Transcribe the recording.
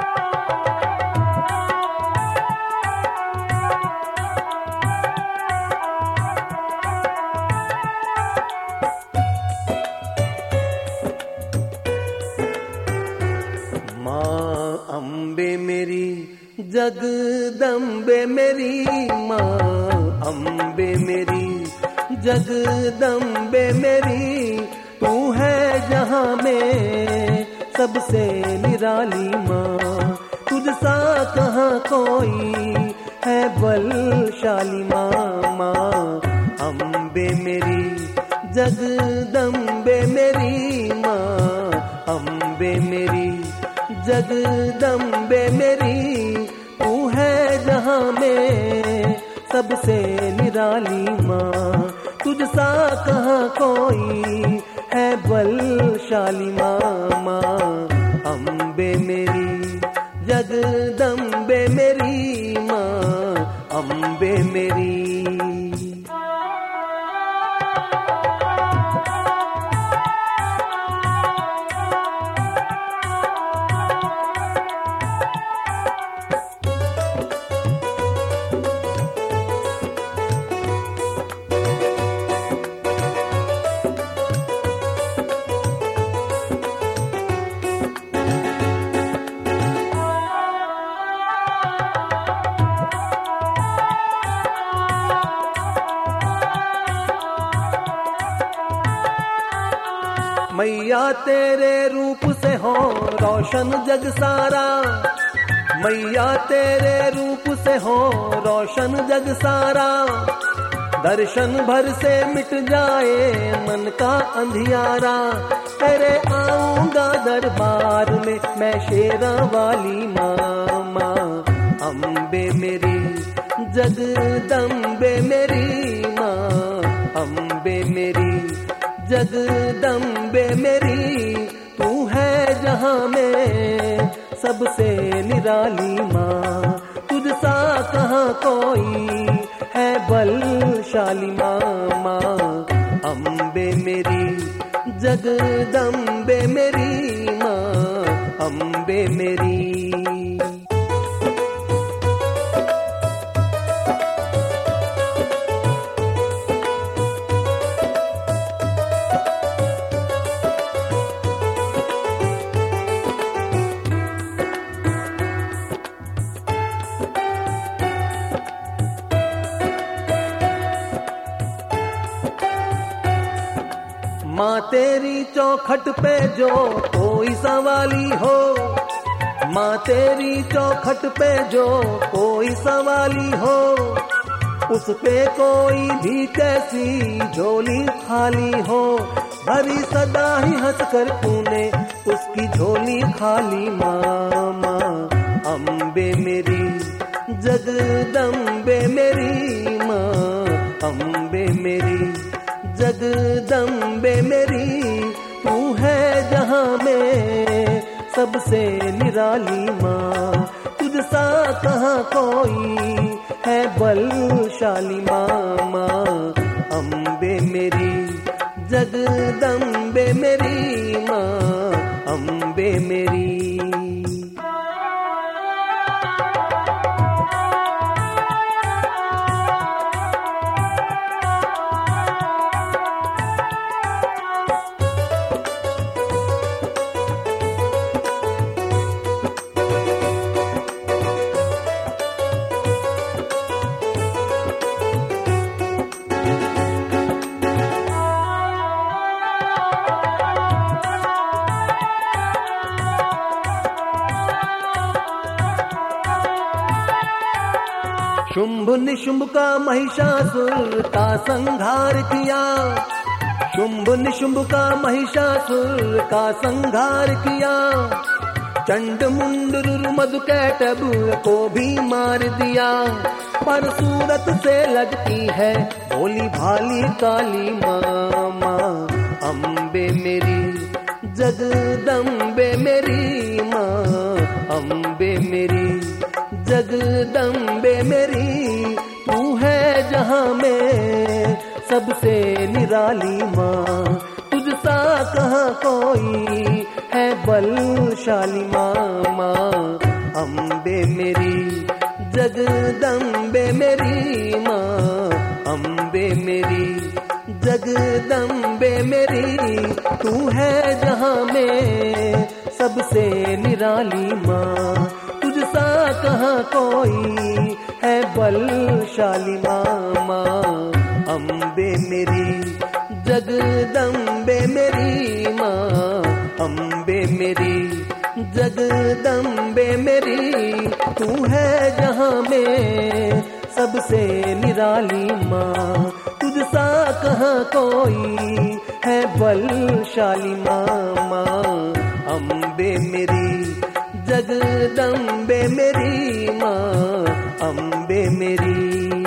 अम्बे मेरी जगदम्बे मेरी माँ, अम्बे मेरी जगदम्बे मेरी, तू है जहाँ में सबसे निराली माँ। तुझसा कहाँ कोई है बलशाली माँ, माँ अम्बे मेरी जगदम्बे मेरी माँ, अम्बे मेरी जगदम्बे मेरी, तू है जहाँ में सबसे निराली माँ। तुझसा कहाँ कोई है बलशाली माँ, माँ अम्बे मेरी जगदम्बे मेरी माँ, अम्बे मेरी। मैया तेरे रूप से हो रोशन जग सारा, मैया तेरे रूप से हो रोशन जग सारा। दर्शन भर से मिट जाए मन का अंधियारा, तेरे आऊंगा दरबार में मैं शेरा वाली माँ, माँ अम्बे मेरी जगदम्बे मेरी माँ, अम्बे मेरी जगदम्बे मेरी, तू है जहाँ में सबसे निराली माँ। तुझसा कहाँ कोई है बलशाली माँ, माँ अम्बे मेरी जगदम्बे मेरी माँ, अम्बे मेरी। माँ तेरी चौखट पे जो कोई सवाली हो, माँ तेरी चौखट पे जो कोई सवाली हो, उस पे कोई भी कैसी झोली खाली हो, भरी सदा ही हंस कर तूने उसकी झोली खाली माँ, माँ अम्बे मेरी जगदम्बे मेरी माँ, अम्बे मेरी जगदम्बे मेरी, तू है जहाँ में सबसे निराली माँ। तुझसा कहाँ कोई है बलशाली माँ, माँ अम्बे मेरी जगदम्बे मेरी माँ, अम्बे मेरी। शुंभ निशुंभ का महिषासुर का संहार किया, शुंभ निशुंभ का महिषासुर का संहार किया। चंड मुंड मधु कैटभ को भी मार दिया, पर सूरत से लगती है भोली भाली काली माँ, माँ अम्बे मेरी जगदम्बे मेरी माँ, अम्बे मेरी जगदम्बे मेरी, तू है जहाँ में सबसे निराली माँ। तुझसा कहाँ कोई है बलशाली माँ, माँ अम्बे मेरी जगदम्बे मेरी माँ, अम्बे मेरी जगदम्बे मेरी, तू है जहाँ में सबसे निराली माँ, तुझसा कहाँ कोई है बलशाली माँ। माँ अम्बे मेरी जगदम्बे मेरी माँ, अम्बे मेरी जगदम्बे मेरी, तू है जहाँ में सबसे निराली माँ, तुझसा कहाँ कोई है बलशाली माँ। माँ अम्बे मेरी जगदम्बे मेरी माँ, अम्बे मेरी।